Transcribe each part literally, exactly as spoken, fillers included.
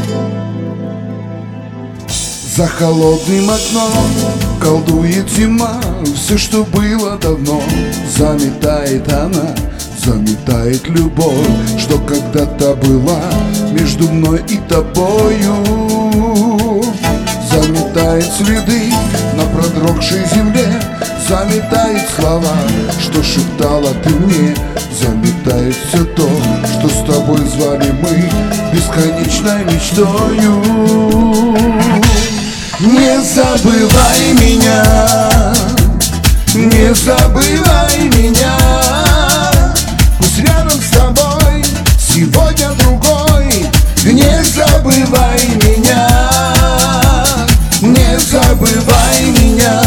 За холодным окном колдует зима. Все, что было давно, заметает она. Заметает любовь, что когда-то была между мной и тобою. Заметает следы на продрогшей земле. Заметает слова, что шептала ты мне. Заметает все то, что с тобой звали мы бесконечной мечтою. Не забывай меня, не забывай меня. Пусть рядом с тобой сегодня другой. Не забывай меня, не забывай меня,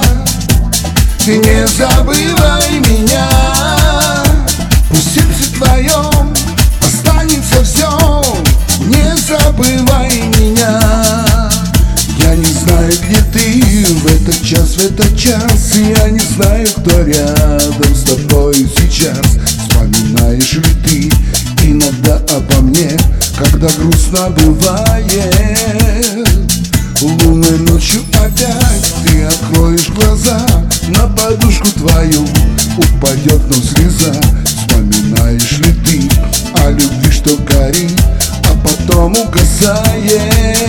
не забывай меня. Пусть в сердце твоем останется все. Не забывай меня. Я не знаю, где ты в этот час, в этот час. Я не знаю, кто рядом с тобой сейчас. Вспоминаешь ли ты иногда обо мне, когда грустно бывает? Лунной ночью опять ты откроешь глаза, на подушку твою упадет вновь слеза. Вспоминаешь ли ты о любви, что горит, а потом угасает?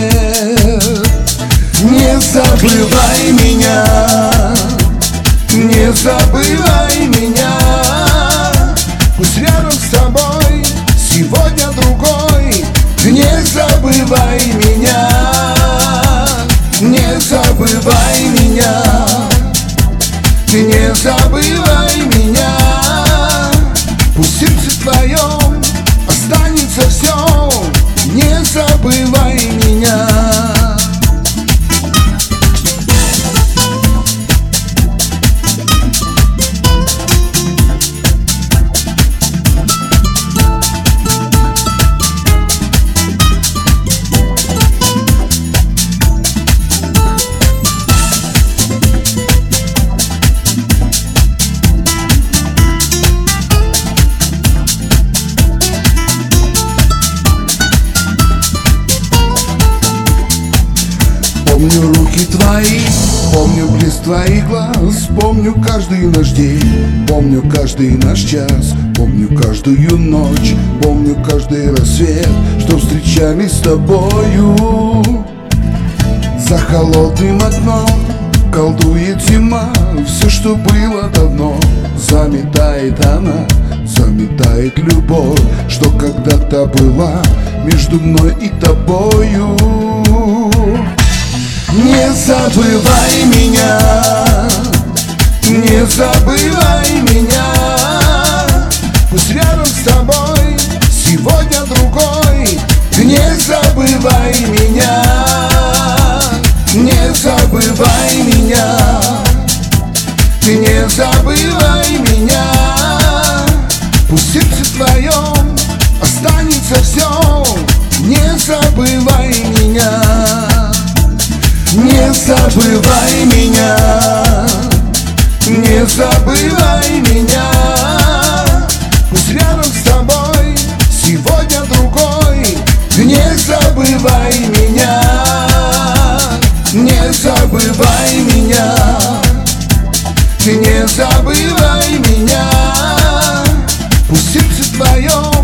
Не забывай меня, не забывай меня. Пусть рядом с тобой сегодня другой. Не забывай меня, не забывай меня, не забывай меня. Пусть в сердце твоем останется все. Не забывай меня. Помню руки твои, помню блеск твоих глаз. Помню каждый наш день, помню каждый наш час. Помню каждую ночь, помню каждый рассвет, что встречались с тобою. За холодным окном колдует зима. Все, что было давно, заметает она. Заметает любовь, что когда-то была между мной и тобою. Не забывай меня, не забывай меня. Пусть рядом с тобой сегодня другой. Не забывай меня, не забывай меня, не забывай меня. Пусть в сердце твоем останется все. Не забывай меня, не забывай меня, не забывай меня. Пусть рядом с тобой сегодня другой. Не забывай меня, не забывай меня, не забывай меня. Пусть в сердце твоем